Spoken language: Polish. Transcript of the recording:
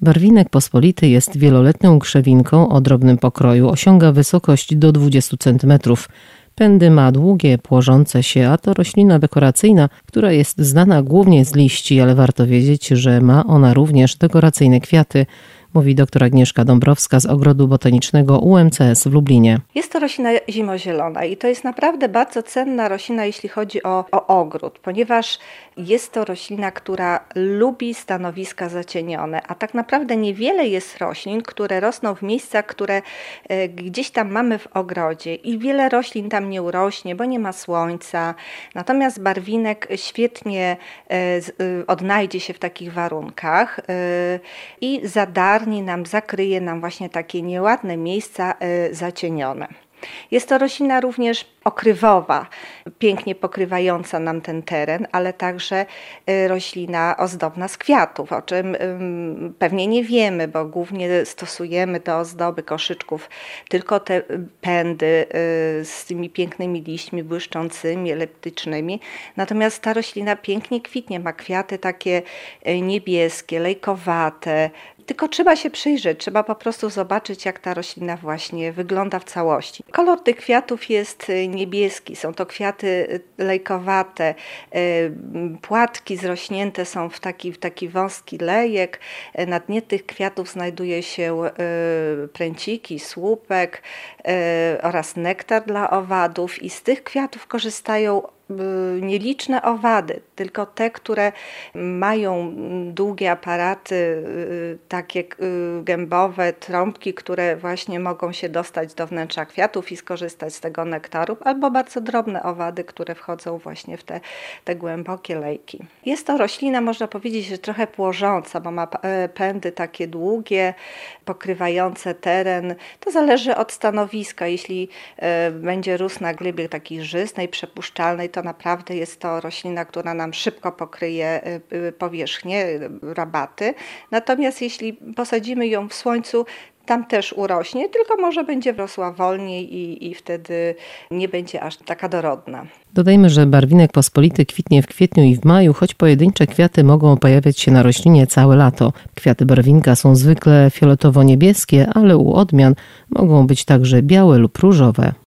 Barwinek pospolity jest wieloletnią krzewinką o drobnym pokroju. Osiąga wysokość do 20 cm. Pędy ma długie, płożące się, a to roślina dekoracyjna, która jest znana głównie z liści, ale warto wiedzieć, że ma ona również dekoracyjne kwiaty, mówi dr Agnieszka Dąbrowska z Ogrodu Botanicznego UMCS w Lublinie. Jest to roślina zimozielona i to jest naprawdę bardzo cenna roślina, jeśli chodzi o ogród, ponieważ jest to roślina, która lubi stanowiska zacienione, a tak naprawdę niewiele jest roślin, które rosną w miejscach, które gdzieś tam mamy w ogrodzie i wiele roślin tam nie urośnie, bo nie ma słońca. Natomiast barwinek świetnie odnajdzie się w takich warunkach i zakryje nam właśnie takie nieładne miejsca zacienione. Jest to roślina również okrywowa, pięknie pokrywająca nam ten teren, ale także roślina ozdobna z kwiatów, o czym pewnie nie wiemy, bo głównie stosujemy do ozdoby koszyczków tylko te pędy z tymi pięknymi liśćmi błyszczącymi, eliptycznymi. Natomiast ta roślina pięknie kwitnie, ma kwiaty takie niebieskie, lejkowate. Tylko trzeba się przyjrzeć, trzeba po prostu zobaczyć, jak ta roślina właśnie wygląda w całości. Kolor tych kwiatów jest niebieski, są to kwiaty lejkowate, płatki zrośnięte są w taki wąski lejek. Na dnie tych kwiatów znajduje się pręciki, słupek oraz nektar dla owadów i z tych kwiatów korzystają nieliczne owady, tylko te, które mają długie aparaty, takie gębowe, trąbki, które właśnie mogą się dostać do wnętrza kwiatów i skorzystać z tego nektaru, albo bardzo drobne owady, które wchodzą właśnie w te głębokie lejki. Jest to roślina, można powiedzieć, że trochę płożąca, bo ma pędy takie długie, pokrywające teren. To zależy od stanowiska. Jeśli będzie rósł na glebie takiej żyznej, przepuszczalnej, to naprawdę jest to roślina, która nam szybko pokryje powierzchnię, rabaty. Natomiast jeśli posadzimy ją w słońcu, tam też urośnie, tylko może będzie rosła wolniej i wtedy nie będzie aż taka dorodna. Dodajmy, że barwinek pospolity kwitnie w kwietniu i w maju, choć pojedyncze kwiaty mogą pojawiać się na roślinie całe lato. Kwiaty barwinka są zwykle fioletowo-niebieskie, ale u odmian mogą być także białe lub różowe.